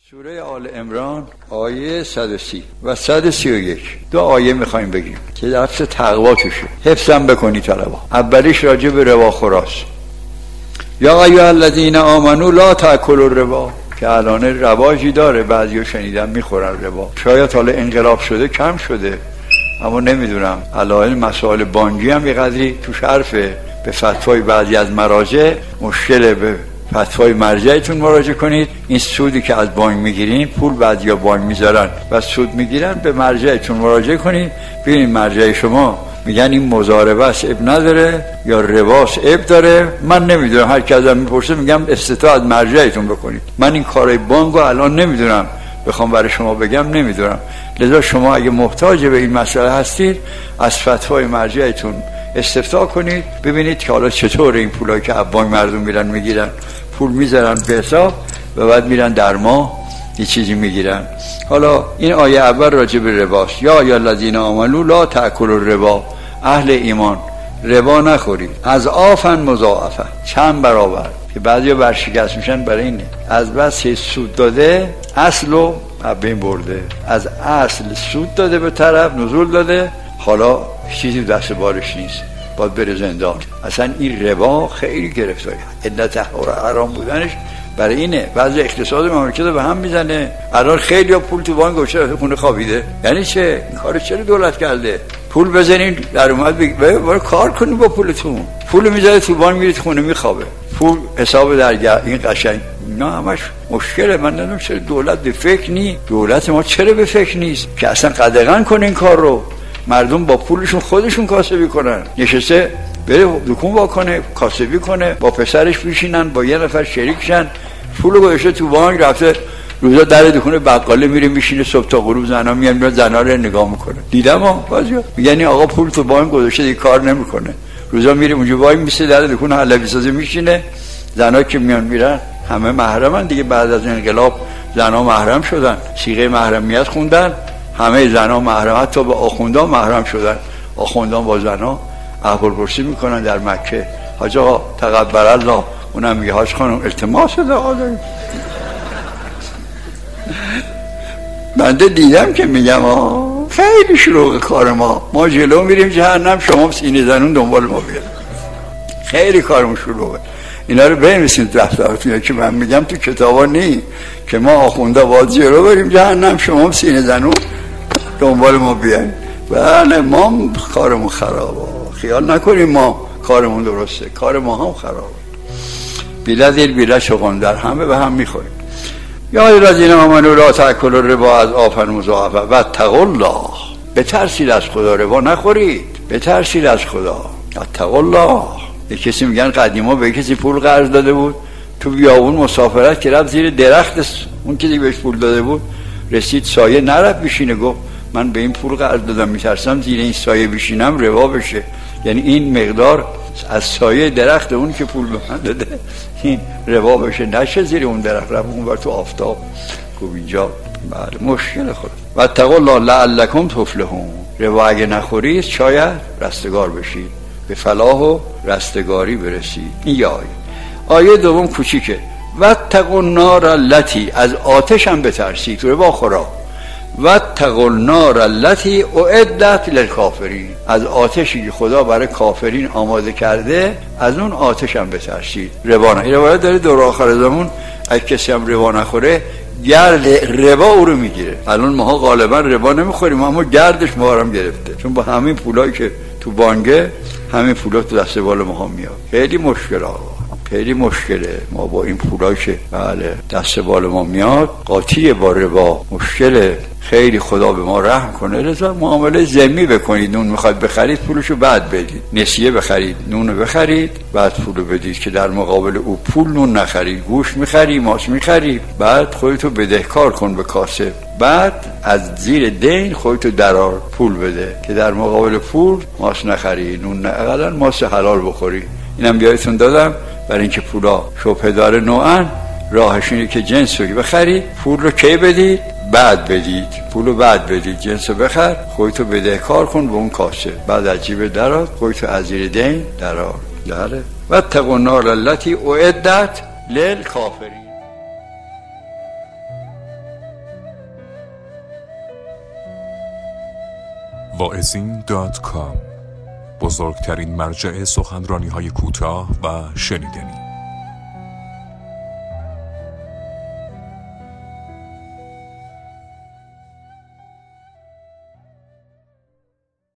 سوره آل عمران آیه 130 و 131 دو آیه میخوایم بگیم که لفظ تقوا توشه. حفظم بکنی طلبا. اولیش راجع به ربا خوراست. یا ایها الذین آمنوا لا تأکلوا الربا، که الان رواجی داره، بعضیا شنیدم میخورن ربا. شاید حالا انقلاب شده کم شده، اما نمیدونم. الان مسائل بانکی هم یه قدری توش حرفه. به فتوای بعضی از مراجع مشکل، به فتوای مرجعتون مراجعه کنید. این سودی که از بانک میگیرین، پول بعضیا بانک میذارن و سود میگیرن، به مرجعتون مراجعه کنید. ببینید مرجع شما میگن این مضاربه است اب نداره یا رباست اب داره. من نمیدونم، هر کی ازم میپرسه میگم استطاع از مرجعتون بکنید. من این کارای بانک رو الان نمیدونم، بخوام برای شما بگم نمیدونم. لذا شما اگه محتاج به این مسئله هستید، از فتوای مرجعتون استفتاء کنید، ببینید که حالا چطور این پولایی که از بانک مردم میرن میگیرن، پول میذارن به حساب و بعد میرن در ماه یه چیزی میگیرن. حالا این آیه اول راجع به رباست. یا ایها الذین آمنوا لا تأکلوا الربا، اهل ایمان ربا نخورید. اضعافا مضاعفه، چند برابر. که بعضیا برشکست میشن برای اینه، از بس سود داده اصلو بین برده، از اصل سود داده به طرف نزول داده، حالا چیزی دست بارش نیست، باید بره زندان. اصلا این ربا خیلی گرفتاری، علت حرام بودنش برای اینه. بعضی اقتصاد مملکت رو به هم میزنه. الان خیلی پول تو بانک گوشه خونه خوابیده. یعنی چه؟ این کارو چرا دولت کرده؟ پول بزنین در اومد برای کار کنین با پولتون. پول میذاره تو بانک، میرید خونه میخوابه. پول حساب درگاه. این قشنگ نه، همش مشکله. من نمیدونم چرا دولت به فکر نیست. دولت ما چرا به فکر نیست که اصلا قدغن کنه این کار رو؟ مردم با پولشون خودشون کاسبی کنن. نشسته بره دکون واکنه، کاسبی کنه، با پسرش بشینن، با یه نفر شریک شن، پولو گذاشته تو بانک، رفته روزا در دکون بقاله میره میشینه، صبح تا غروب زنا میان زنا رو نگاه میکنه. دیدم بعضیا میگن آقا پول تو بانک گذاشته دیگه کار نمیکنه، روزا میره اونجا وای میسه در دکون حلبی سازی میشینه. زنا که میان میرن همه محرمن دیگه. بعد از انقلاب زنا محرم شدن، صیغه محرمیت خوندن، همه زنا محرم، حتی به آخوندان محرم شدن. آخوندان با زنا احوالپرسی میکنن در مکه. حاج آقا تقبل الله، اونم میگه حاج خانم التماس دعا داریم. بنده دیدم که میگم خیلی شلوغ کار ما جلو میریم جهنم، شما سینه زنون دنبال ما بیاد. خیلی کارمون شلوغه. اینا رو بنویسید دفترتون که من میگم تو کتابا نی که ما آخونده باید جلو بریم جهنم، شما سینه زنون دنبال ما بیاین. بله ما کارمون خرابه، خیال نکنیم ما کارمون درسته، کار ما هم خرابه. بیله دیر بیله شغم در همه به هم میخوریم. یا الذین آمنوا لا تأکلوا الربا اضعافا مضاعفه واتقوا الله، بترسید از خدا، ربا نخورید، بترسید از خدا، اتقوا الله. یه کسی میگن قدیما به کسی پول قرض داده بود، تو بیابون مسافرت که رفت زیر درخت، اون کسی بهش پول داده بود رسید سایه، نرفت بشینه، گفت من به این پول قرض دادم، میترسم زیر این سایه بشینم ربا بشه. یعنی این مقدار از سایه درخت اون که پول به من داده این ربا بشه، نشه زیر اون درخت، رفت اون بر تو آفتاب. گفت اینجا بله مشکل خود. واتقوا الله لعلکم تفلحون، ربا اگه نخورید شاید رستگار بشید، به فلاح و رستگاری برسید. این آیه دوم کوچیکه. واتقوا النار التی، از آتش هم بترسید، ربا خورا. واتقوا النار التی اعدت للکافرین، از آتشی که خدا برای کافرین آماده کرده، از اون آتش هم بترسید. ربا نه. این روایت داره دور آخر زمان اگه کسی هم ربا نخوره گرد ربا او رو میگیره. الان ماها غالبا ربا نمیخوریم، اما گردش ما رو هم گرفته، چون با همین پولایی که تو بانکه همین پولا تو دست بال ما هم میاد. خیلی مشکل خیلی مشکله. ما با این پولایی که بله دست بال ما میاد قاطی با ربا، مشکله. خیلی خدا به ما رحم کنه. لذا معامله ذمی بکنید. نون میخواد بخرید پولشو بعد بدید، نسیه بخرید نونو بخرید بعد پولو بدید، که در مقابل او پول نون نخرید. گوش میخری، ماست میخری، بعد خودتو بدهکار کن به کاسب، بعد از زیر دین خودتو درار پول بده، که در مقابل پول ماست نخری، نون اقلا ماست حلال بخوری. اینم بیایتون دادم برای اینکه پولا شبهه داره نوعا. راهش اینه که جنس رو بخرید، پول رو کی بدید؟ بعد بدید. پولو بعد بدید، جنس رو بخر، خودتو بدهکار کن به اون کاسه، بعد از جیب درار خودتو از زیر دین درار. داره. واتقوا النار التی اعدت للکافرین. واعظین.com، بزرگترین مرجع سخنرانی های کوتاه و شنیدنی.